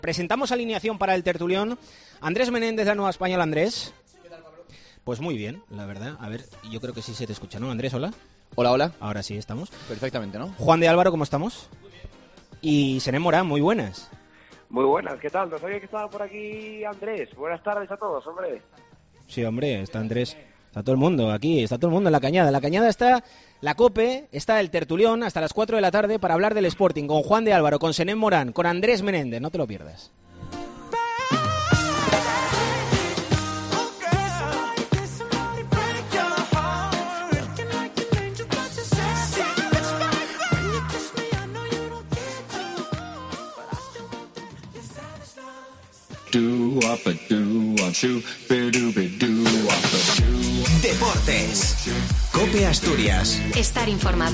Presentamos alineación para el tertulión. Andrés Menéndez, la Nueva Española. Andrés. Pues muy bien, la verdad. A ver, yo creo que sí se te escucha, ¿no? Andrés, hola. Hola, hola. Ahora sí estamos. Perfectamente, ¿no? Juan de Álvaro, ¿cómo estamos? Y Senén Morán, muy buenas. Muy buenas, ¿qué tal? No sabía que estaba por aquí Andrés. Buenas tardes a todos, hombre. Sí, hombre, está Andrés. Está todo el mundo aquí, está todo el mundo en la Cañada. En la Cañada está la COPE, está el tertulión hasta las 4 de la tarde para hablar del Sporting con Juan de Álvaro, con Senén Morán, con Andrés Menéndez. No te lo pierdas. Deportes. COPE Asturias. Estar informado.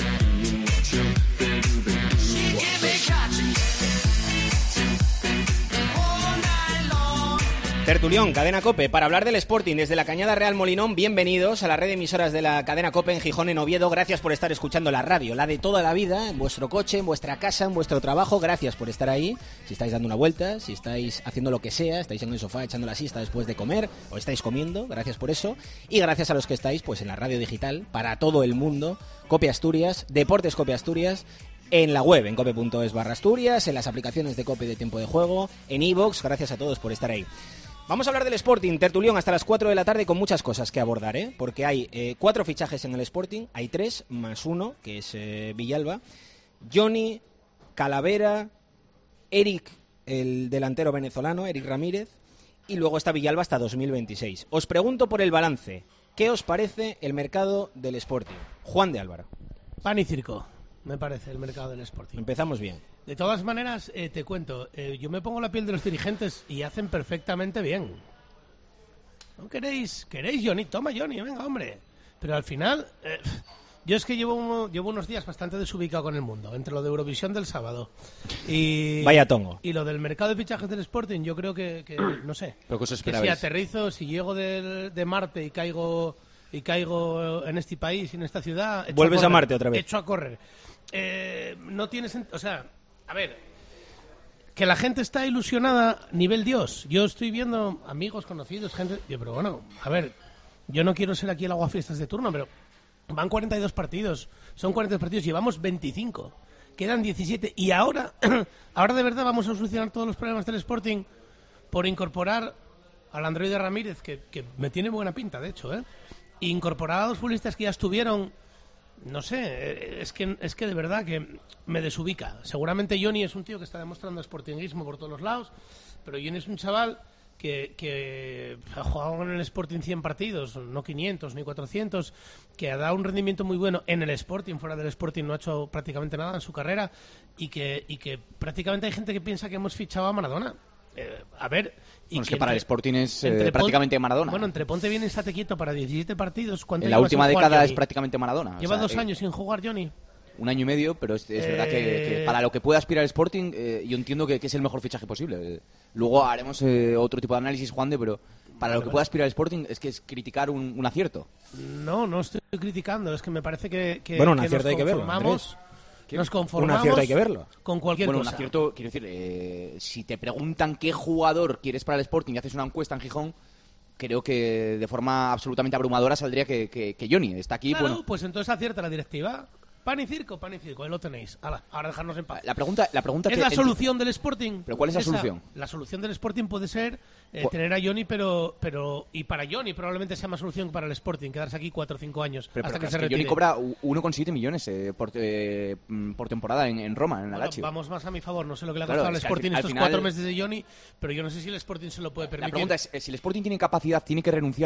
Tertulión, Cadena COPE, para hablar del Sporting desde la Cañada Real Molinón. Bienvenidos a la red de emisoras de la Cadena COPE en Gijón, en Oviedo. Gracias por estar escuchando la radio, la de toda la vida, en vuestro coche, en vuestra casa, en vuestro trabajo. Gracias por estar ahí. Si estáis dando una vuelta, si estáis haciendo lo que sea, estáis en el sofá echando la siesta después de comer o estáis comiendo, gracias por eso. Y gracias a los que estáis pues en la radio digital para todo el mundo. COPE Asturias, Deportes COPE Asturias. En la web, en cope.es/Asturias, en las aplicaciones de COPE de Tiempo de Juego, en iVoox. Gracias a todos por estar ahí. Vamos a hablar del Sporting, tertulión hasta las 4 de la tarde con muchas cosas que abordar, porque hay 4 fichajes en el Sporting, hay 3 más 1, que es Villalba, Johnny, Calavera, Eric, el delantero venezolano, Eric Ramírez, y luego está Villalba hasta 2026. Os pregunto por el balance, ¿qué os parece el mercado del Sporting? Juan de Álvaro. Pan y circo, me parece, el mercado del Sporting. Empezamos bien. De todas maneras, te cuento, yo me pongo la piel de los dirigentes y hacen perfectamente bien. ¿No queréis Johnny? Toma Johnny, venga, hombre. Pero al final, yo es que llevo unos días bastante desubicado con el mundo, entre lo de Eurovisión del sábado y... Vaya tongo. Y lo del mercado de fichajes del Sporting, yo creo que no sé. ¿Pero qué os que esperabais? si aterrizo, si llego de Marte y caigo en este país y en esta ciudad... Vuelves a Marte otra vez. Echo a correr. No tiene sentido, o sea... A ver, que la gente está ilusionada nivel Dios. Yo estoy viendo amigos, conocidos, gente... Pero bueno, a ver, yo no quiero ser aquí el aguafiestas de turno, pero van 42 partidos, son 42 partidos, llevamos 25, quedan 17. Y ahora de verdad vamos a solucionar todos los problemas del Sporting por incorporar al androide Ramírez, que me tiene buena pinta, de hecho, incorporar a los futbolistas que ya estuvieron... No sé, es que de verdad que me desubica. Seguramente Johnny es un tío que está demostrando sportinguismo por todos los lados, pero Johnny es un chaval que ha jugado en el Sporting 100 partidos, no 500 ni 400, que ha dado un rendimiento muy bueno en el Sporting, fuera del Sporting no ha hecho prácticamente nada en su carrera y que prácticamente hay gente que piensa que hemos fichado a Maradona. A ver... Bueno, es que para el Sporting es prácticamente Maradona. Bueno, entre ponte bien y estate quieto para 17 partidos. En la última década es prácticamente Maradona. Lleva 2 años sin jugar, Johnny. 1 año y medio, pero es verdad que para lo que puede aspirar el Sporting, yo entiendo que es el mejor fichaje posible. Luego haremos otro tipo de análisis, Juan de, pero para lo que puede aspirar el Sporting es que es criticar un acierto. No estoy criticando, es que me parece que bueno, un acierto hay que verlo, Andrés. Nos conformamos un acierto hay que verlo. Con cualquier cosa. Un acierto, quiero decir, si te preguntan qué jugador quieres para el Sporting y haces una encuesta en Gijón, creo que de forma absolutamente abrumadora saldría que Johnny está aquí. Claro, bueno, pues entonces acierta la directiva. Pan y circo, ahí lo tenéis. Ahora dejarnos en paz. La pregunta ¿Es la solución del Sporting? ¿Pero cuál es la solución? La solución del Sporting puede ser tener a Johnny, pero y para Johnny probablemente sea más solución que para el Sporting, quedarse aquí 4 o 5 años hasta que se retire. Johnny cobra 1,7 millones por temporada en Roma, en la Lazio. Vamos más a mi favor, no sé lo que le ha costado al Sporting estos 4 meses de Johnny, pero yo no sé si el Sporting se lo puede permitir. La pregunta es, si el Sporting tiene capacidad, tiene que renunciar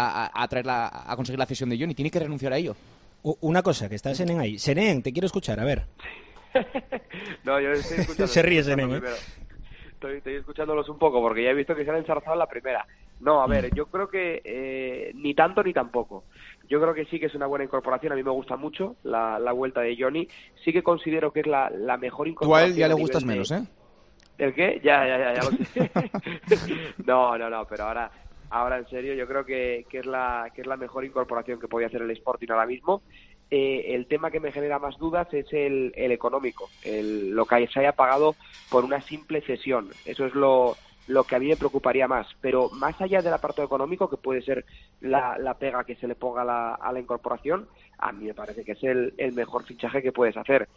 a conseguir la cesión de Johnny, tiene que renunciar a ello. Una cosa, que está Senén ahí. Senén, te quiero escuchar, a ver. No, yo estoy escuchando. Se ríe Senén, Estoy escuchándolos un poco, porque ya he visto que se han enzarzado en la primera. No, a ver, yo creo que ni tanto ni tampoco. Yo creo que sí que es una buena incorporación. A mí me gusta mucho la vuelta de Johnny. Sí que considero que es la mejor incorporación. Tú a él ya le gustas menos, ¿eh? ¿El qué? Ya lo sé. No, pero ahora en serio, yo creo que es la mejor incorporación que podía hacer el Sporting ahora mismo. el tema que me genera más dudas es el económico, lo que se haya pagado por una simple cesión. Eso es lo que a mí me preocuparía más. Pero más allá del apartado económico, que puede ser la pega que se le ponga a la incorporación, a mí me parece que es el mejor fichaje que puedes hacer.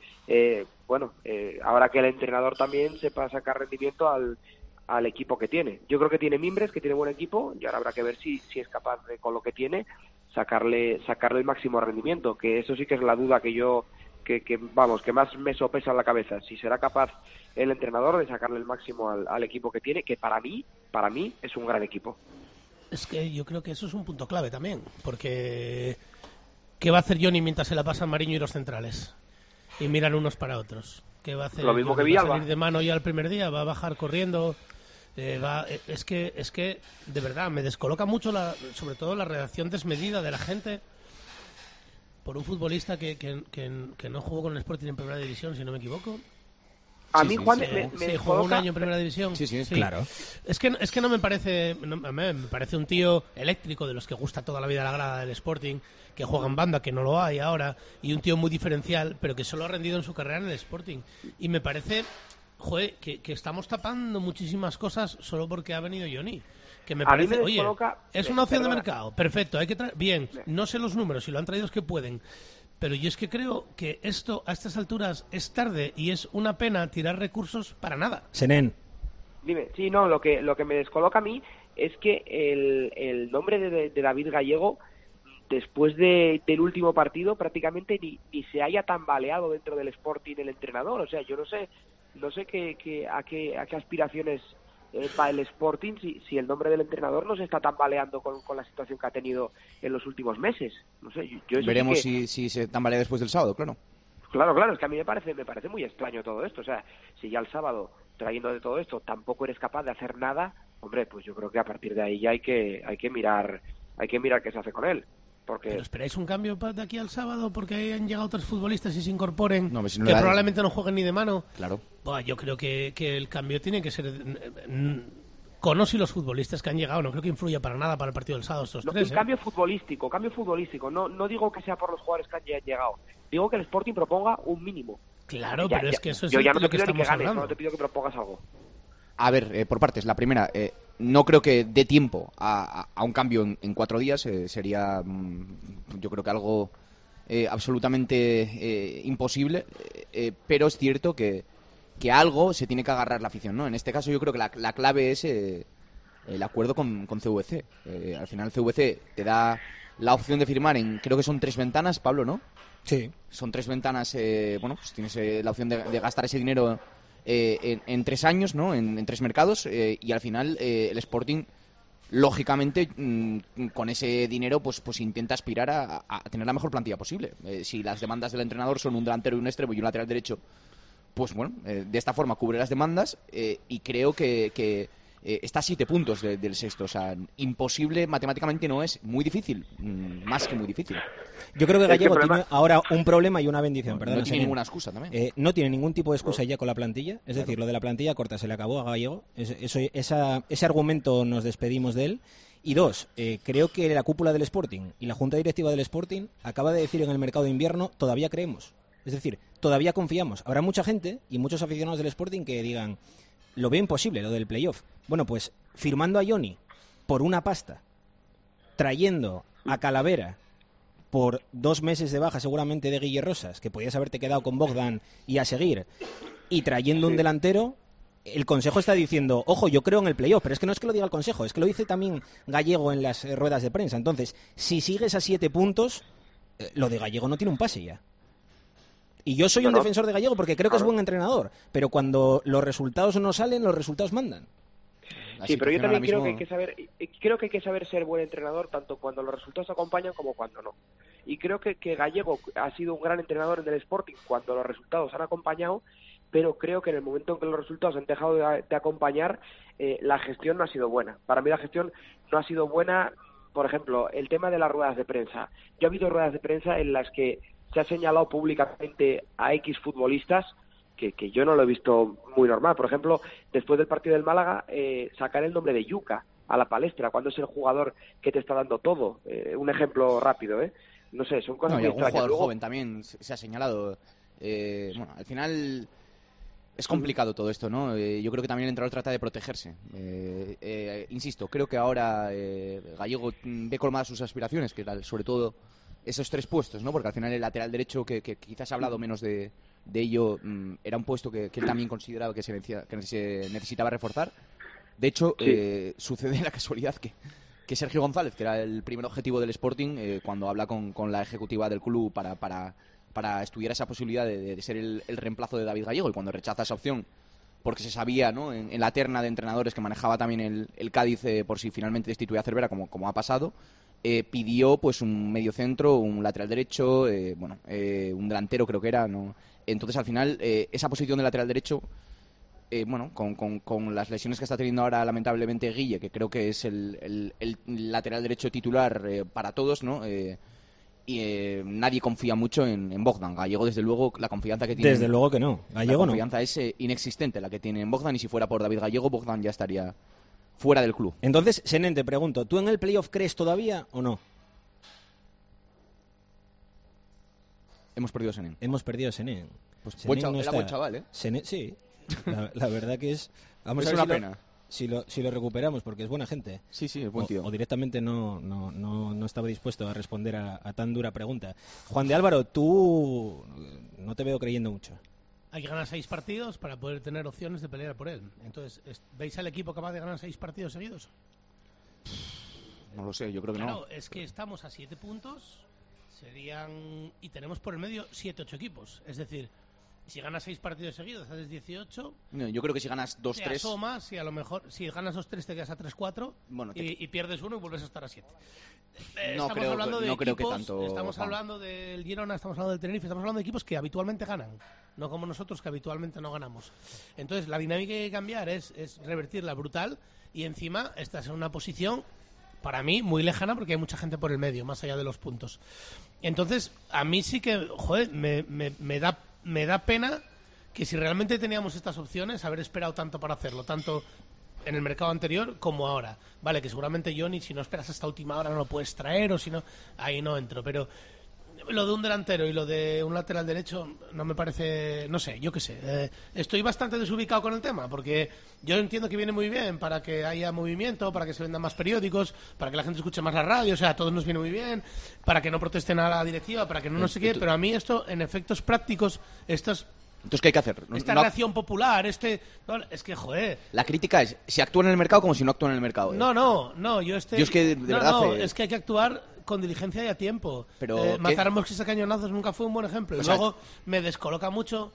Ahora que el entrenador también sepa sacar rendimiento al equipo que tiene. Yo creo que tiene mimbres, que tiene buen equipo, y ahora habrá que ver si es capaz de, con lo que tiene, sacarle el máximo rendimiento, que eso sí que es la duda que más me sopesa en la cabeza, si será capaz el entrenador de sacarle el máximo al equipo que tiene, que para mí es un gran equipo. Es que yo creo que eso es un punto clave también, porque ¿qué va a hacer Johnny mientras se la pasan Mariño y los centrales? Y miran unos para otros. ¿Qué va a hacer? Lo mismo Johnny? que ¿Va a Villalba. salir de mano ya el primer día? ¿Va a bajar corriendo? Es que de verdad me descoloca mucho sobre todo la reacción desmedida de la gente por un futbolista que no jugó con el Sporting en primera división, si no me equivoco. A mí, Juan, me jugó un año en primera división. Sí, claro. Es que no me parece, a mí me parece un tío eléctrico, de los que gusta toda la vida la grada del Sporting, que juega en banda, que no lo hay ahora, y un tío muy diferencial, pero que solo ha rendido en su carrera en el Sporting. Y me parece, que estamos tapando muchísimas cosas solo porque ha venido Johnny. Que me parece, oye, es una opción de mercado, perfecto, hay que traer, bien, no sé los números, si lo han traído es que pueden, pero yo es que creo que esto a estas alturas es tarde y es una pena tirar recursos para nada. Senén. Dime, sí, no, lo que me descoloca a mí es que el nombre de David Gallego, después del último partido, prácticamente ni se haya tambaleado dentro del Sporting el entrenador. O sea, yo no sé a qué aspiraciones va el Sporting si el nombre del entrenador no se está tambaleando con la situación que ha tenido en los últimos meses. No sé, yo veremos sí si se tambalea después del sábado, claro. Claro, es que a mí me parece muy extraño todo esto. O sea, si ya el sábado, trayendo de todo esto, tampoco eres capaz de hacer nada, hombre, pues yo creo que a partir de ahí ya hay que mirar qué se hace con él. Porque... ¿Pero esperáis un cambio de aquí al sábado porque han llegado otros futbolistas y se incorporen, no, si no que probablemente no jueguen ni de mano? Claro. Buah, yo creo que el cambio tiene que ser con y los futbolistas que han llegado. No creo que influya para nada para el partido del sábado estos tres. Cambio futbolístico. No digo que sea por los jugadores que han llegado. Digo que el Sporting proponga un mínimo. Claro, pero es que eso es yo ya no lo te pido que ni que estamos ganes, hablando. no te pido que propongas algo. A ver, por partes. La primera, no creo que dé tiempo a un cambio en 4 días. Sería, yo creo que algo absolutamente imposible. Pero es cierto que algo se tiene que agarrar la afición, ¿no? En este caso yo creo que la clave es el acuerdo con CVC. Al final CVC te da la opción de firmar creo que son 3 ventanas, Pablo, ¿no? Sí. Son 3 ventanas, pues tienes la opción de gastar ese dinero en 3 años, ¿no? En 3 mercados, y al final el Sporting, lógicamente, con ese dinero, pues intenta aspirar a tener la mejor plantilla posible. Si las demandas del entrenador son un delantero y un extremo y un lateral derecho, pues bueno, de esta forma cubre las demandas, y creo que está a 7 puntos del sexto. O sea, imposible matemáticamente no es, muy difícil, más que muy difícil. Yo creo que Gallego tiene ahora un problema y una bendición. No tiene ninguna excusa también. No tiene ningún tipo de excusa ya con la plantilla. Es decir, lo de la plantilla corta se le acabó a Gallego. Ese argumento nos despedimos de él. Y 2, creo que la cúpula del Sporting y la junta directiva del Sporting acaba de decir en el mercado de invierno, todavía creemos. Es decir, todavía confiamos. Habrá mucha gente y muchos aficionados del Sporting que digan, lo veo imposible, lo del playoff. Bueno, pues firmando a Johnny por una pasta, trayendo a Calavera por 2 meses de baja seguramente de Guille Rosas, que podías haberte quedado con Bogdan y a seguir, y trayendo un delantero, el Consejo está diciendo, ojo, yo creo en el playoff, pero es que no es que lo diga el Consejo, es que lo dice también Gallego en las ruedas de prensa. Entonces, si sigues a 7 puntos, lo de Gallego no tiene un pase ya. Y yo soy un defensor de Gallego porque creo que es buen entrenador, pero cuando los resultados no salen, los resultados mandan. Sí, pero yo también creo que hay que saber ser buen entrenador tanto cuando los resultados acompañan como cuando no. Y creo que Gallego ha sido un gran entrenador en el Sporting cuando los resultados han acompañado, pero creo que en el momento en que los resultados han dejado de acompañar, la gestión no ha sido buena. Para mí la gestión no ha sido buena. Por ejemplo, el tema de las ruedas de prensa. Yo he habido ruedas de prensa en las que se ha señalado públicamente a X futbolistas que yo no lo he visto muy normal. Por ejemplo, después del partido del Málaga, sacar el nombre de Yuka a la palestra, cuando es el jugador que te está dando todo. Un ejemplo rápido, No sé, son cosas No, y muy algún extrañas. jugador Luego, joven también se ha señalado. Bueno, al final es complicado todo esto, ¿no? Yo creo que también el entrenador trata de protegerse. Insisto, creo que ahora Gallego ve colmadas sus aspiraciones, que sobre todo esos 3 puestos, ¿no? Porque al final el lateral derecho, que quizás ha hablado menos de ello, era un puesto que él también consideraba que se necesitaba reforzar. De hecho, sucede la casualidad que Sergio González, que era el primer objetivo del Sporting, cuando habla con la ejecutiva del club para estudiar esa posibilidad de ser el reemplazo de David Gallego, y cuando rechaza esa opción, porque se sabía, ¿no?, en la terna de entrenadores que manejaba también el Cádiz, por si finalmente destituía a Cervera, como ha pasado, pidió pues un mediocentro, un lateral derecho, un delantero creo que era, ¿no? Entonces al final esa posición de lateral derecho, con las lesiones que está teniendo ahora lamentablemente Guille, que creo que es el lateral derecho titular para todos, ¿no? Nadie confía mucho en Bogdan. Gallego, desde luego, la confianza que tiene... Desde luego que no. Gallego la confianza es inexistente la que tiene en Bogdan, y si fuera por David Gallego, Bogdan ya estaría fuera del club. Entonces, Senen, te pregunto, ¿tú en el playoff crees todavía o no? Hemos perdido a Senen. Hemos perdido a Senen. Pues Senen era buen chaval, ¿eh? Senen, sí. La verdad que es... Vamos Es a ver una pena. Si lo recuperamos, porque es buena gente. Sí, es buen tío. O directamente no estaba dispuesto a responder a tan dura pregunta. Juan de Álvaro, tú no te veo creyendo mucho. Hay que ganar 6 partidos para poder tener opciones de pelear por él. Entonces, ¿veis al equipo capaz de ganar 6 partidos seguidos? No lo sé, yo creo que Claro, no. es que estamos a 7 puntos, y tenemos por el medio 7-8 equipos. Es decir, si ganas 6 partidos seguidos, haces 18. No, yo creo que si ganas 2-3... Te asomas, y a lo mejor, si ganas 2-3 te quedas a 3-4, Bueno, y pierdes uno y vuelves a estar a 7. No creo que tanto, Estamos Juan. hablando del Girona, estamos hablando del Tenerife, estamos hablando de equipos que habitualmente ganan, no como nosotros, que habitualmente no ganamos. Entonces, la dinámica que hay que cambiar es revertirla brutal, y encima estás en una posición, para mí, muy lejana, porque hay mucha gente por el medio, más allá de los puntos. Entonces, a mí sí que, joder, me da pena que, si realmente teníamos estas opciones, haber esperado tanto para hacerlo, tanto en el mercado anterior como ahora. Vale, que seguramente Johnny, si no esperas hasta última hora, no lo puedes traer, o si no, ahí no entro. Pero lo de un delantero y lo de un lateral derecho no me parece, no sé, yo qué sé. Estoy bastante desubicado con el tema, porque yo entiendo que viene muy bien para que haya movimiento, para que se vendan más periódicos, para que la gente escuche más la radio, o sea, a todos nos viene muy bien, para que no protesten a la directiva, para que no sé qué, pero a mí esto, en efectos prácticos, Entonces, ¿qué hay que hacer? esta reacción popular, es que, joder... La crítica es, si actúan en el mercado como si no actúan en el mercado. No, yo es que, de verdad... es que hay que actuar con diligencia y a tiempo. Pero matar a Moxis a cañonazos nunca fue un buen ejemplo. Y luego me descoloca mucho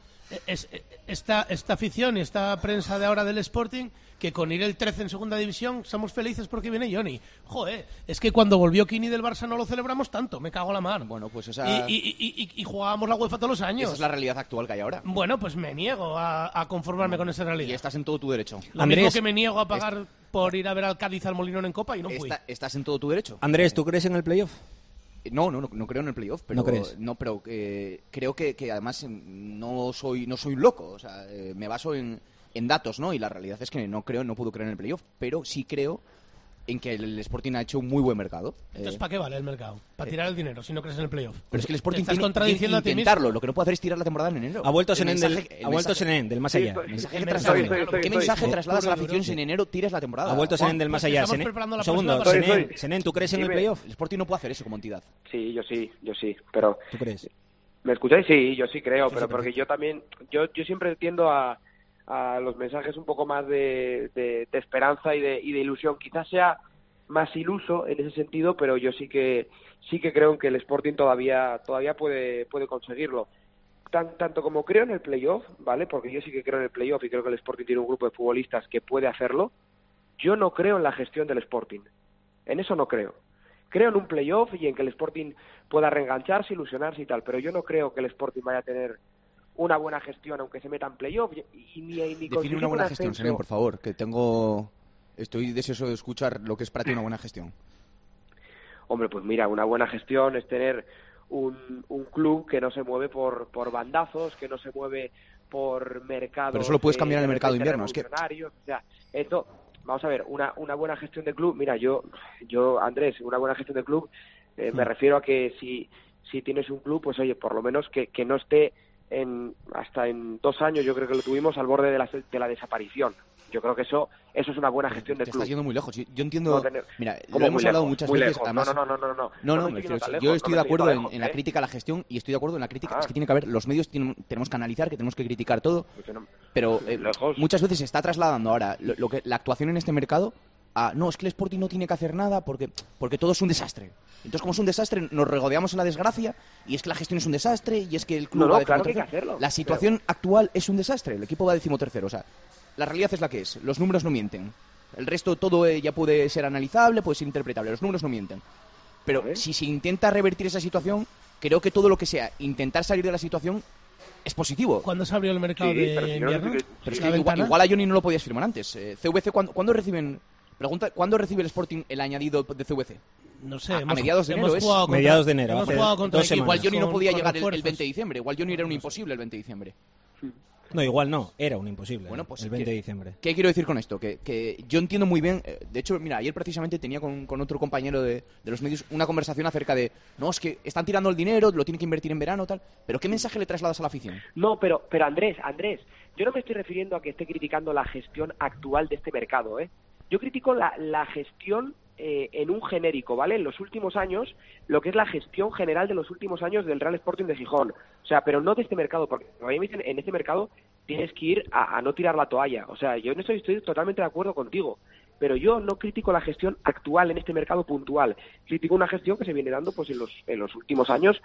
esta afición y esta prensa de ahora del Sporting, que con ir el 13 en segunda división somos felices porque viene Johnny. Joder, es que cuando volvió Kini del Barça no lo celebramos tanto, me cago en la mar. Bueno, pues esa... Y jugábamos la UEFA todos los años. Esa es la realidad actual que hay ahora. Bueno, pues me niego a conformarme con esa realidad. Y estás en todo tu derecho. Lo mismo que me niego a pagar por ir a ver al Cádiz al Molinón en Copa, y no fui. Estás en todo tu derecho. Andrés, ¿tú crees en el playoff? No creo en el playoff, pero ¿No crees? No, pero creo que además no soy loco, o sea, me baso en datos, ¿no? Y la realidad es que no puedo creer en el playoff, pero sí creo en que el Sporting ha hecho un muy buen mercado. Entonces, ¿para qué vale el mercado? Para tirar el dinero, si no crees en el playoff. Pero es que el Sporting estás tiene contradiciendo que a ti intentarlo. mismo. Lo que no puede hacer es tirar la temporada en enero. Ha vuelto Senen del más allá. ¿Qué mensaje trasladas a la afición si en enero tiras la temporada? Ha vuelto Senen del más allá. estamos preparando la Un segundo, próxima Senen, ¿tú crees en el playoff? El Sporting no puede hacer eso como entidad. Sí, yo sí, pero... ¿Tú crees? ¿Me escucháis? Sí, yo sí creo, Sí, pero sí, porque yo también, yo siempre tiendo a los mensajes un poco más de esperanza y de ilusión. Quizás sea más iluso en ese sentido, pero yo sí que creo en que el Sporting todavía puede conseguirlo. Tanto como creo en el playoff, ¿vale? Porque yo sí que creo en el playoff y creo que el Sporting tiene un grupo de futbolistas que puede hacerlo. Yo no creo en la gestión del Sporting. En eso no creo. Creo en un playoff y en que el Sporting pueda reengancharse, ilusionarse y tal, pero yo no creo que el Sporting vaya a tener una buena gestión aunque se meta en playoff y ni Define una buena gestión, Senen, por favor, que estoy deseoso de escuchar lo que es para ti una buena gestión. Hombre, pues mira, una buena gestión es tener un club que no se mueve por bandazos, que no se mueve por mercados. Pero eso lo puedes cambiar en el mercado de invierno, es que... O sea, esto, vamos a ver, una buena gestión de club, mira, yo Andrés, una buena gestión de club Me refiero a que si tienes un club, pues oye, por lo menos que no esté hasta en 2 años, yo creo que lo tuvimos al borde de la desaparición. Yo creo que eso es una buena gestión del club. Te estás yendo muy lejos. Yo entiendo... Mira, lo hemos hablado muchas veces. Lejos. Además, No, yo estoy de acuerdo en la crítica a la gestión y estoy de acuerdo en la crítica. Es que tiene que haber... Los medios tenemos que analizar, que tenemos que criticar todo. Pero muchas veces se está trasladando ahora la actuación en este mercado a... No, es que el Sporting no tiene que hacer nada porque todo es un desastre. Entonces, como es un desastre, nos regodeamos en la desgracia y es que la gestión es un desastre y es que el club va claro que hay que hacerlo. La situación actual es un desastre. El equipo va 13º. O sea, la realidad es la que es. Los números no mienten. El resto todo ya puede ser analizable, puede ser interpretable. Los números no mienten. Pero si se intenta revertir esa situación, creo que todo lo que sea intentar salir de la situación es positivo. ¿Cuándo se abrió el mercado de invierno? Pero es que igual a Johnny no lo podías firmar antes. CVC, ¿cuándo reciben? Pregunta, ¿cuándo recibe el Sporting el añadido de CVC? No sé. A mediados de enero. Mediados de enero. Hemos jugado contra 2 semanas. Igual Johnny no podía llegar el 20 de diciembre. Igual Johnny era un imposible el 20 de diciembre. No, igual no, era un imposible. Bueno, pues el 20 de diciembre. ¿Qué quiero decir con esto? Que yo entiendo muy bien. De hecho, mira, ayer precisamente tenía con otro compañero de los medios una conversación acerca de, no, es que están tirando el dinero, lo tienen que invertir en verano, tal. Pero ¿qué mensaje le trasladas a la afición? No, pero Andrés, yo no me estoy refiriendo a que esté criticando la gestión actual de este mercado, ¿eh? Yo critico la gestión en un genérico, ¿vale? En los últimos años, lo que es la gestión general de los últimos años del Real Sporting de Gijón. O sea, pero no de este mercado, porque en este mercado tienes que ir a no tirar la toalla. O sea, yo en eso estoy totalmente de acuerdo contigo. Pero yo no critico la gestión actual en este mercado puntual. Critico una gestión que se viene dando pues en los últimos años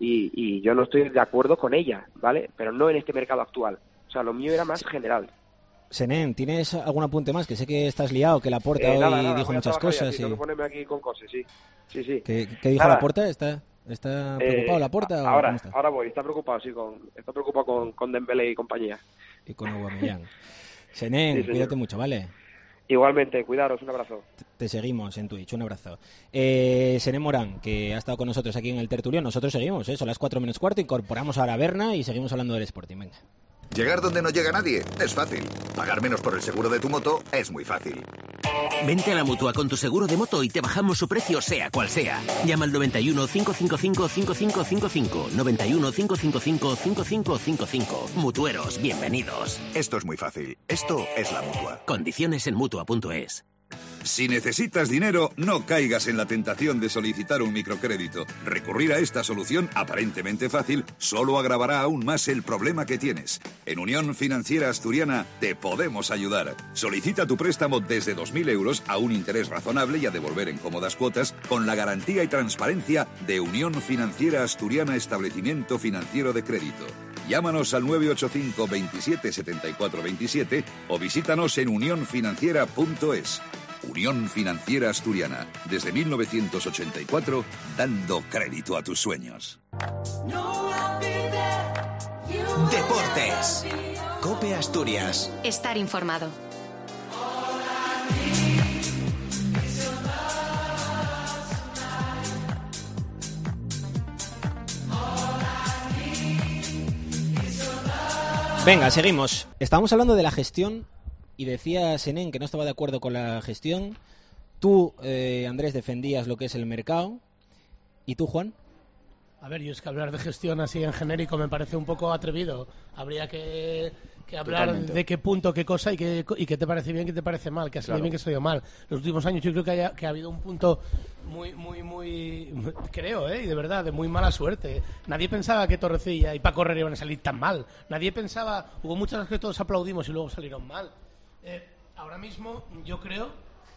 y yo no estoy de acuerdo con ella, ¿vale? Pero no en este mercado actual. O sea, lo mío era más general. Senén, ¿tienes algún apunte más? Que sé que estás liado, que Laporta hoy nada, dijo muchas cosas. Tengo que ponerme aquí con cosas, sí. ¿Qué dijo Laporta? ¿Está preocupado Laporta? Ahora voy, está preocupado, sí, está preocupado con Dembélé y compañía. Y con Aubameyang. Senén, cuídate mucho, ¿vale? Igualmente, cuidaros, un abrazo. Te seguimos en Twitch, un abrazo. Senén Morán, que ha estado con nosotros aquí en el tertulio, nosotros seguimos, son las 4:45, incorporamos ahora a Berna y seguimos hablando del Sporting, venga. Llegar donde no llega nadie es fácil. Pagar menos por el seguro de tu moto es muy fácil. Vente a la Mutua con tu seguro de moto y te bajamos su precio sea cual sea. Llama al 91 555 5555. 91 555 5555. Mutueros, bienvenidos. Esto es muy fácil. Esto es la Mutua. Condiciones en Mutua.es. Si necesitas dinero, no caigas en la tentación de solicitar un microcrédito. Recurrir a esta solución aparentemente fácil solo agravará aún más el problema que tienes. En Unión Financiera Asturiana te podemos ayudar. Solicita tu préstamo desde 2.000 euros a un interés razonable y a devolver en cómodas cuotas con la garantía y transparencia de Unión Financiera Asturiana Establecimiento Financiero de Crédito. Llámanos al 985 27 74 27 o visítanos en unionfinanciera.es. Unión Financiera Asturiana, desde 1984, dando crédito a tus sueños. Deportes. COPE Asturias. Estar informado. Venga, seguimos. Estábamos hablando de la gestión y decía Senén que no estaba de acuerdo con la gestión. Tú, Andrés, defendías lo que es el mercado. ¿Y tú, Juan? A ver, yo es que hablar de gestión así en genérico me parece un poco atrevido. Habría que hablar de qué punto, qué cosa y qué te parece bien, qué te parece mal, qué ha salido bien, qué ha salido mal. Los últimos años yo creo que ha habido un punto muy creo, y de verdad, de muy mala suerte. Nadie pensaba que Torrecilla y Paco Herrera iban a salir tan mal. Nadie pensaba, hubo muchas veces que todos aplaudimos y luego salieron mal. Ahora mismo yo creo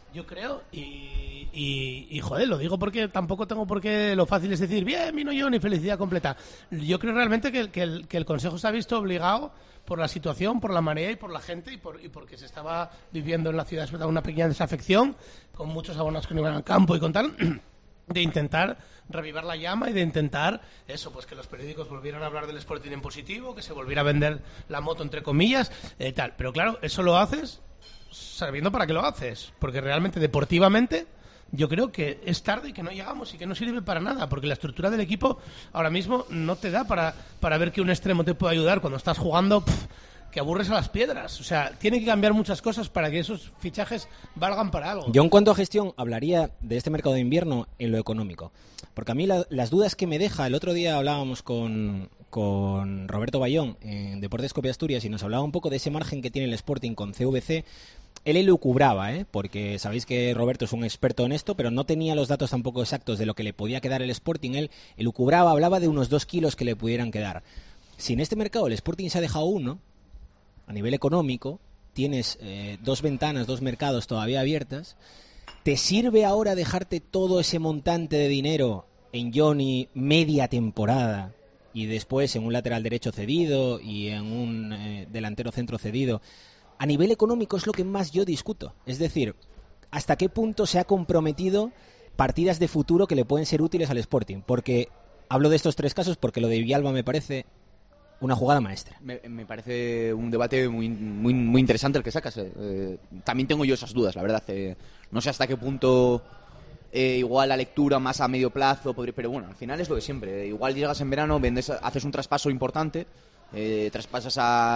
y joder, lo digo porque tampoco tengo por qué, lo fácil es decir bien, vino yo, ni felicidad completa. Yo creo realmente que el Consejo se ha visto obligado por la situación, por la marea y por la gente y porque se estaba viviendo en la ciudad una pequeña desafección, con muchos abonados que no iban al campo y con tal, de intentar revivar la llama y de intentar eso, pues que los periódicos volvieran a hablar del Sporting en positivo, que se volviera a vender la moto entre comillas, tal. Pero claro, eso lo haces sabiendo para qué lo haces, porque realmente deportivamente yo creo que es tarde y que no llegamos y que no sirve para nada, porque la estructura del equipo ahora mismo no te da para ver que un extremo te puede ayudar cuando estás jugando que aburres a las piedras. O sea, tiene que cambiar muchas cosas para que esos fichajes valgan para algo. Yo en cuanto a gestión hablaría de este mercado de invierno en lo económico. Porque a mí las dudas que me deja, el otro día hablábamos con Roberto Bayón en Deportes Cope Asturias y nos hablaba un poco de ese margen que tiene el Sporting con CVC. Él elucubraba, porque sabéis que Roberto es un experto en esto, pero no tenía los datos tampoco exactos de lo que le podía quedar el Sporting. Él elucubraba, hablaba de unos 2 kilos que le pudieran quedar. Si en este mercado el Sporting se ha dejado uno, a nivel económico, tienes 2 ventanas, 2 mercados todavía abiertas, ¿te sirve ahora dejarte todo ese montante de dinero en Johnny media temporada y después en un lateral derecho cedido y en un delantero centro cedido? A nivel económico es lo que más yo discuto. Es decir, ¿hasta qué punto se ha comprometido partidas de futuro que le pueden ser útiles al Sporting? Porque hablo de estos 3 casos porque lo de Villalba me parece una jugada maestra. Me parece un debate muy interesante el que sacas. También tengo yo esas dudas, la verdad. No sé hasta qué punto igual la lectura más a medio plazo, pero bueno, al final es lo de siempre. Igual llegas en verano, haces un traspaso importante, traspasas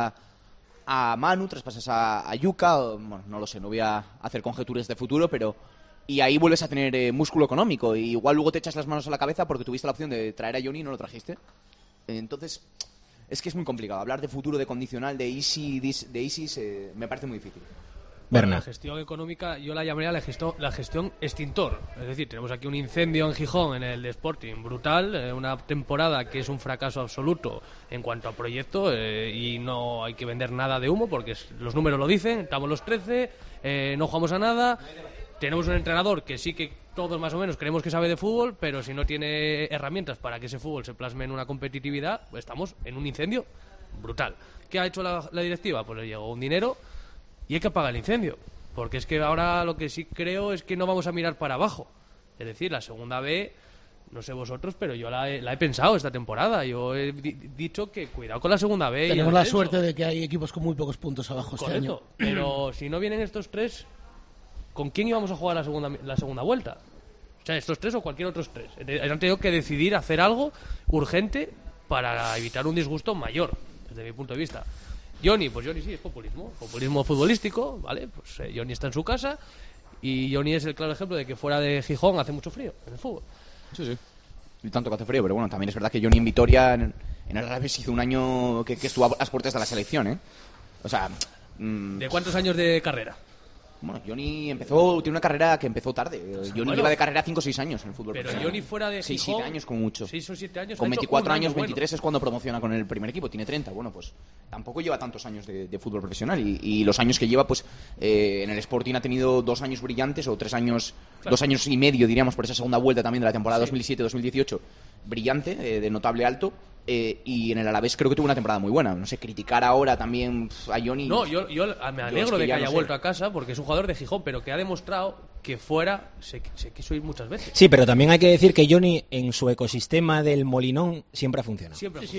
a Manu, traspasas a Yuka, bueno, no lo sé, no voy a hacer conjeturas de futuro, pero y ahí vuelves a tener músculo económico y igual luego te echas las manos a la cabeza porque tuviste la opción de traer a Johnny y no lo trajiste. Entonces, es que es muy complicado. Hablar de futuro, de condicional, de easy, me parece muy difícil. Bueno, la gestión económica yo la llamaría la gestión extintor. Es decir, tenemos aquí un incendio en Gijón, en el de Sporting, brutal, una temporada que es un fracaso absoluto en cuanto a proyecto y no hay que vender nada de humo porque los números lo dicen, estamos los 13, no jugamos a nada, tenemos un entrenador que sí que todos más o menos creemos que sabe de fútbol, pero si no tiene herramientas para que ese fútbol se plasme en una competitividad, estamos en un incendio brutal. ¿Qué ha hecho la directiva? Pues le llegó un dinero y hay que apagar el incendio, porque es que ahora lo que sí creo es que no vamos a mirar para abajo. Es decir, la segunda B, no sé vosotros, pero yo la he pensado esta temporada. Yo he dicho que cuidado con la segunda B. Tenemos la suerte de que hay equipos con muy pocos puntos abajo este año. Pero si no vienen estos 3, ¿con quién íbamos a jugar la segunda vuelta? O sea, estos 3 o cualquier otros 3. Han tenido que decidir hacer algo urgente para evitar un disgusto mayor, desde mi punto de vista. Johnny, pues Johnny sí, es populismo futbolístico, ¿vale? Pues Johnny está en su casa y Johnny es el claro ejemplo de que fuera de Gijón hace mucho frío en el fútbol. Sí. Y tanto que hace frío, pero bueno, también es verdad que Johnny en Vitoria, en el Alavés, hizo un año que estuvo a las puertas de la selección, ¿eh? O sea... ¿De cuántos años de carrera? Bueno, Johnny tiene una carrera que empezó tarde. Johnny lleva de carrera 5 o 6 años en el fútbol. Pero Johnny fuera de Gijón... 6-7 años como mucho. 6 o 7 años. Con 24 años, 23 es cuando promociona con el primer equipo. Tiene 30. Bueno, pues tampoco lleva tantos años de fútbol profesional. Y los años que lleva, pues en el Sporting ha tenido 2 años brillantes o 3 años, claro. 2 años y medio, diríamos, por esa segunda vuelta también de la temporada 2017-2018. Brillante, de notable alto. Y en el Alavés creo que tuvo una temporada muy buena. No sé, criticar ahora también a Johnny... No, yo me alegro de que haya vuelto a casa porque es un jugador de Gijón, pero que ha demostrado que fuera se quiso ir muchas veces. Sí, pero también hay que decir que Johnny en su ecosistema del Molinón siempre ha funcionado.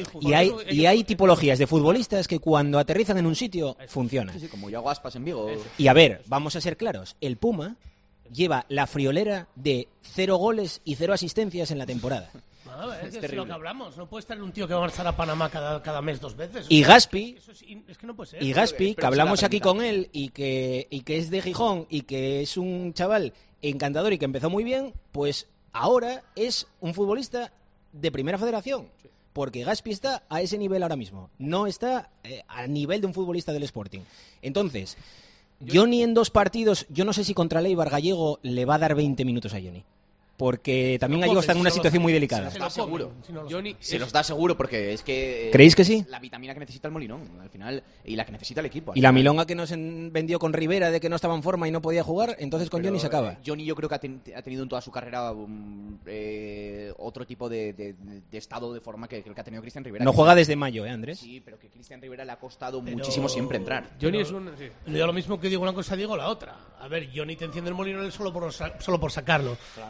Y hay tipologías de futbolistas que cuando aterrizan en un sitio funcionan. Sí, como Iago Aspas en Vigo. Y a ver, vamos a ser claros, el Puma lleva la friolera de 0 goles y 0 asistencias en la temporada. Es lo que hablamos. No puede estar un tío que va a marchar a Panamá cada mes 2 veces. Y Gaspi, es que no puede ser. Y Gaspi, que hablamos aquí con él y que es de Gijón y que es un chaval encantador y que empezó muy bien, pues ahora es un futbolista de primera federación. Porque Gaspi está a ese nivel ahora mismo. No está a nivel de un futbolista del Sporting. Entonces, Johnny en 2 partidos, yo no sé si contra Leibar Gallego le va a dar 20 minutos a Johnny. Porque también Gallego está en una situación muy delicada. Se los da seguro. Se los da seguro porque es que... ¿Creéis que sí? La vitamina que necesita el Molinón, al final, y la que necesita el equipo. Y la milonga que nos vendió con Rivera de que no estaba en forma y no podía jugar, entonces con Johnny se acaba. Johnny yo creo que ha tenido en toda su carrera otro tipo de estado de forma que el que ha tenido Cristian Rivera. No juega desde mayo, Andrés? Sí, pero que Cristian Rivera le ha costado muchísimo siempre entrar. Johnny es un... Sí. Yo lo mismo que digo una cosa, digo la otra. A ver, Johnny te enciende el Molinón solo por sacarlo. Claro, y que se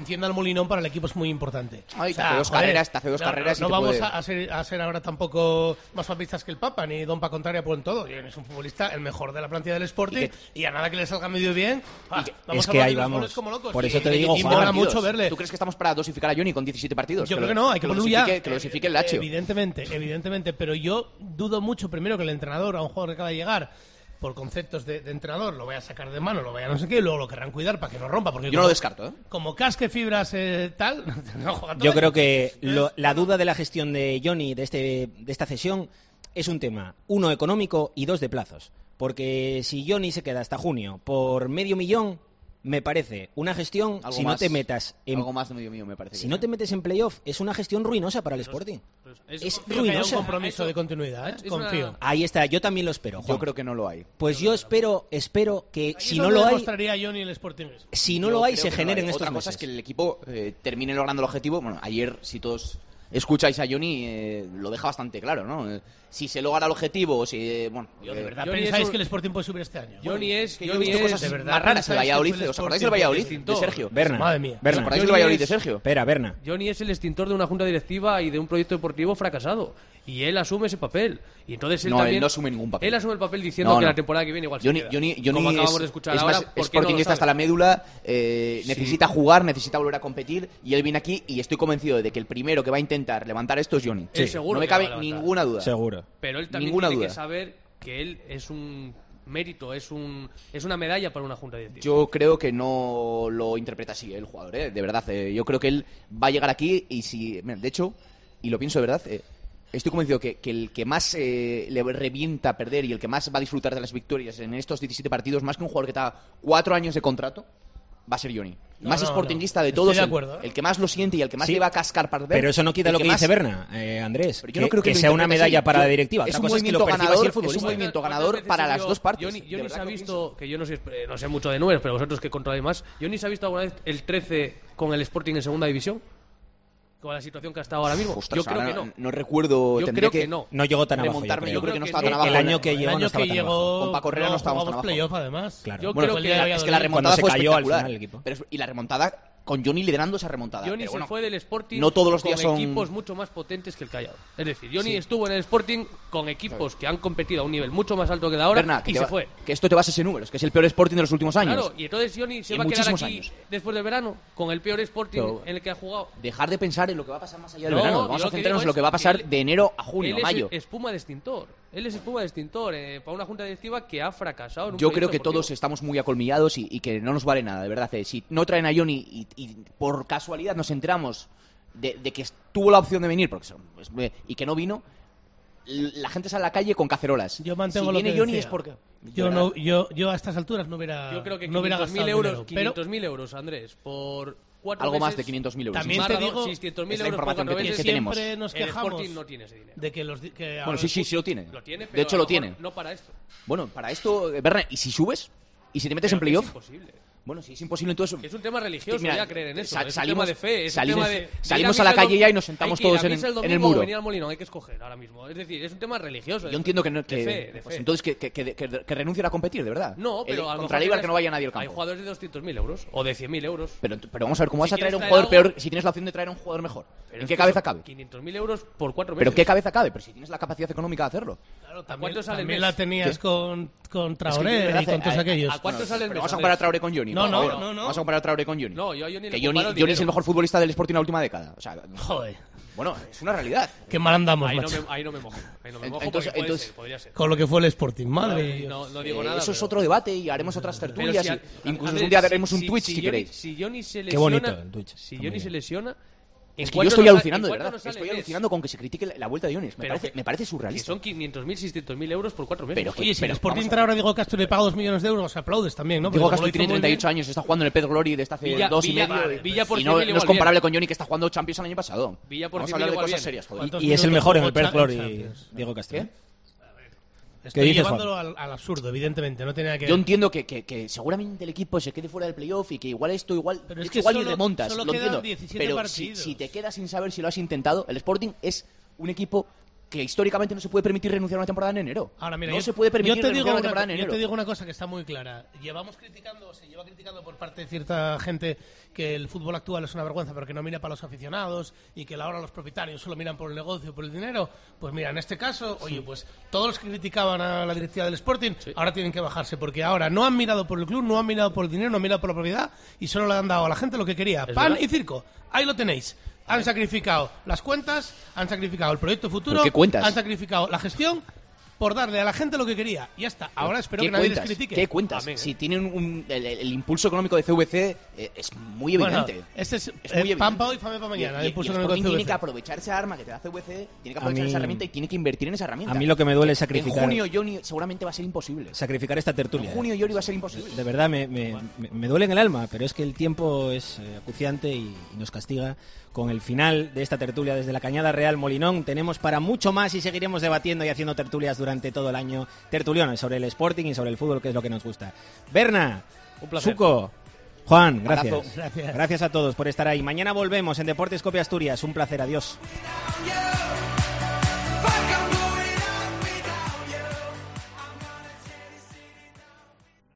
encienda el Molinón para el equipo es muy importante. Ay, te hace dos carreras. No y vamos puede... a ser ahora tampoco más papistas que el Papa, ni Don Pa Contraria por en todo. Es un futbolista el mejor de la plantilla del Sporting y a nada que le salga medio bien, es que ahí vamos. Como locos. Por eso te digo, y Juan, mola mucho verle. ¿Tú crees que estamos para dosificar a Johnny con 17 partidos? Yo creo que no, hay que ponerlo ya. Que lo dosifique el Lazio. Evidentemente, pero yo dudo mucho primero que el entrenador a un jugador que acaba de llegar por conceptos de entrenador lo vaya a sacar de mano, lo vaya a no sé qué, y luego lo querrán cuidar para que no rompa. Porque yo no lo descarto, ¿eh? Como casque fibras tal, no juega todo. Yo creo que la duda de la gestión de Johnny, de esta cesión, es un tema, 1, económico y 2, de plazos. Porque si Johnny se queda hasta junio por $500,000, me parece una gestión, si no te metas en... Algo más de $500,000 me parece. Si no te metes en playoff, es una gestión ruinosa para el Sporting. Es ruinosa. ruinosa. Un compromiso de continuidad, confío. Ahí está, yo también lo espero, Juan. Yo creo que no lo hay. Pues yo espero que si no lo lo hay... demostraría Johnny el Sporting. Si no lo hay, se generen estos Otra cosa es que el equipo termine logrando el objetivo. Bueno, ayer, si todos escucháis a Johnny, lo deja bastante claro, ¿no? Si se logra el objetivo, si... bueno, ¿de verdad pensáis que el Sporting puede subir este año? Johnny es cosas de verdad más raras. El Valladolid, ¿os acordáis del Valladolid de Sergio? Berna. Madre mía. ¿Os acordáis del Valladolid de Sergio? Espera, Berna. Johnny es el extintor de una junta directiva y de un proyecto deportivo fracasado. Y él asume ese papel. Y entonces él también... él no asume ningún papel. Él asume el papel diciendo que la temporada que viene igual se queda. Johnny como acabamos de escuchar ahora, más sportingista hasta la médula, necesita jugar, necesita volver a competir, y él viene aquí y estoy convencido de que el primero que va a intentar levantar esto es Johnny. Sí, seguro. No me cabe ninguna duda. Seguro. Pero él también tiene que saber que él es un mérito, es una medalla para una junta directiva. Yo creo que no lo interpreta así el jugador, de verdad. Yo creo que él va a llegar aquí y si... De hecho, y lo pienso de verdad... Estoy convencido que el que más le revienta perder y el que más va a disfrutar de las victorias en estos 17 partidos, más que un jugador que está 4 años de contrato, va a ser Johnny. Más sportinguista de todos, el que más lo siente y el que más le va a cascar para perder. Pero eso no quita lo que dice Berna, Andrés. Yo no creo que sea una medalla para la directiva. Es un movimiento ganador para las dos partes. Johnny se ha visto, que yo no sé mucho de números, pero vosotros que controláis más, ¿Johnny se ha visto alguna vez el 13 con el Sporting en segunda división? Con la situación que ha estado ahora mismo. Ostras, yo creo que no. No recuerdo. Yo creo que no. No llegó tan abajo. Yo creo que no estaba tan abajo. El año que llegó con Paco Herrera no estábamos tan abajo. Playoff, además. Claro. Yo creo que es que la remontada fue cayó al espectacular. final el equipo. Y la remontada con Johnny liderando esa remontada. Johnny se fue del Sporting no todos los días con son... equipos mucho más potentes que el Callao. Es decir, Johnny estuvo en el Sporting con equipos que han competido a un nivel mucho más alto que de ahora, Berna, y se fue. Que esto te bases en números, que es el peor Sporting de los últimos años. Claro, y entonces Johnny se va a quedar aquí después del verano con el peor Sporting en el que ha jugado. Dejar de pensar en lo que va a pasar más allá del verano. Vamos a centrarnos en lo que va a pasar de enero a junio, él mayo. Es espuma de extintor. Él es espuma de extintor para una junta directiva que ha fracasado en un Yo creo que deportivo. todos estamos muy acolmillados y que no nos vale nada, de verdad. Si no traen a Johnny y por casualidad nos enteramos de que tuvo la opción de venir y que no vino, la gente sale a la calle con cacerolas. Yo mantengo si lo viene que Johnny decía. es porque... Yo a estas alturas no hubiera Yo creo que no hubiera 500.000 euros, 500.000 euros, Andrés, por 4 algo meses, más de 500.000 euros. También te digo, 600.000 es la euros por información 4 que meses. tenemos. Siempre nos El quejamos Sporting no tiene ese dinero. de que Bueno, sí lo tiene. Lo tiene, pero de hecho a lo mejor tiene. No para esto. Bueno, para esto, Berna, ¿y si subes? ¿Y si te metes en playoff? Es imposible. Bueno, si es imposible, entonces... Es un tema religioso, Mira, ya creer en eso. Es un salimos- tema de fe. Es salimos- un tema de... salimos a la calle ya y nos sentamos hay que ir todos a en- misa en el domingo muro. o venir al Molinón, hay que escoger ahora mismo. Es decir, es un tema religioso. Yo entiendo que de fe. entonces que renuncien a competir, de verdad. No, pero a lo contra mejor Eibar que no vaya nadie al hay campo. jugadores de 200.000 euros o de 100.000 euros. Pero vamos a ver, ¿cómo Si vas a traer a un quieres jugador traer algo- peor si tienes la opción de traer a un jugador mejor? Pero ¿En es qué que cabeza son cabe? 500.000 euros por 4 meses. ¿Pero en qué cabeza cabe? Pero si tienes la capacidad económica de hacerlo. Claro, cuánto sale el también mes? la tenías con Traoré Es que, y con todos aquellos. ¿A cuánto sale el mes? Pero vamos a comparar a Traoré con Johnny. No, por no, favor. no, no. Vamos a comparar a Traoré con Johnny. No, yo a Johnny Que le comparo el Johnny es el dinero. mejor futbolista del Sporting en la última década. O sea, Joder, bueno, es una realidad. qué mal andamos, Ahí no macho. me mojo. Ahí no me mojo Entonces- porque entonces- podría ser. Con lo que fue el Sporting, madre de Dios. No digo nada. Eso es pero- otro debate y haremos otras pero tertulias. si Incluso Andrés, un día haremos un Twitch si Johnny- queréis. Si Johnny se lesiona, Qué bonito el Twitch. Si Está Johnny muy se bien. lesiona... Es que yo estoy alucinando, de verdad. Estoy alucinando con que se critique la vuelta de Johnny. Me parece Que surrealista. son 500.000, 600.000 euros por 4 meses. Pero Oye, si el pero Sporting vamos a- trae ahora Diego Castro y le paga 2 millones de euros, aplaudes también, ¿no? Diego Porque como Castro lo tiene hizo muy 38 bien- años, está jugando en el Pez Glory de esta hace Villa- 2 y Villa- medio. Villa por y 100.000 no es igual comparable bien. con Johnny, que está jugando Champions el año pasado. Villa por Vamos a 100.000 hablar de igual cosas bien. serias, joder. ¿Cuántos Y es el minutos mejor en jugó el Perth en Glory, Champions? Diego Castro. ¿Qué? Estoy dices, llevándolo al absurdo, evidentemente, no tenía que... Yo entiendo que seguramente el equipo se quede fuera del playoff y que igual esto, Pero es es que igual y solo- remontas, solo lo quedan entiendo. 17 Pero partidos. si te quedas sin saber si lo has intentado, el Sporting es un equipo que históricamente no se puede permitir renunciar a una temporada en enero. Ahora, mira, no se puede permitir renunciar a una temporada en enero. Yo te digo una cosa que está muy clara. Se lleva criticando por parte de cierta gente que el fútbol actual es una vergüenza, pero que no mira para los aficionados y que ahora los propietarios solo miran por el negocio, por el dinero. Pues mira, en este caso, oye, pues todos los que criticaban a la directiva del Sporting ahora tienen que bajarse, porque ahora no han mirado por el club, no han mirado por el dinero, no han mirado por la propiedad y solo le han dado a la gente lo que quería. Pan y circo. Ahí lo tenéis. Han sacrificado las cuentas, han sacrificado el proyecto futuro, ¿Pero qué cuentas? Han sacrificado la gestión por darle a la gente lo que quería. Y ya está. Ahora espero que nadie les critique. ¿Qué cuentas? Si tienen el impulso económico de CVC es muy evidente. Bueno, este es muy evidente. pan para hoy, fame para mañana. Y el impulso el económico Sporting de tiene CVC. que aprovechar esa arma que te da CVC, tiene que aprovechar esa herramienta y tiene que invertir en esa herramienta. A mí lo que me duele es sacrificar... En junio, Johnny, seguramente va a ser imposible. Sacrificar esta tertulia. En junio, Johnny, va a ser imposible. De verdad, me duele en el alma, pero es que el tiempo es acuciante y nos castiga. Con el final de esta tertulia desde la Cañada Real Molinón tenemos para mucho más y seguiremos debatiendo y haciendo tertulias durante todo el año, tertuliones sobre el Sporting y sobre el fútbol, que es lo que nos gusta. Berna, un placer. Suco, Juan, Abrazo. gracias a todos por estar ahí. Mañana volvemos en Deportes Cope Asturias. Un placer, adiós.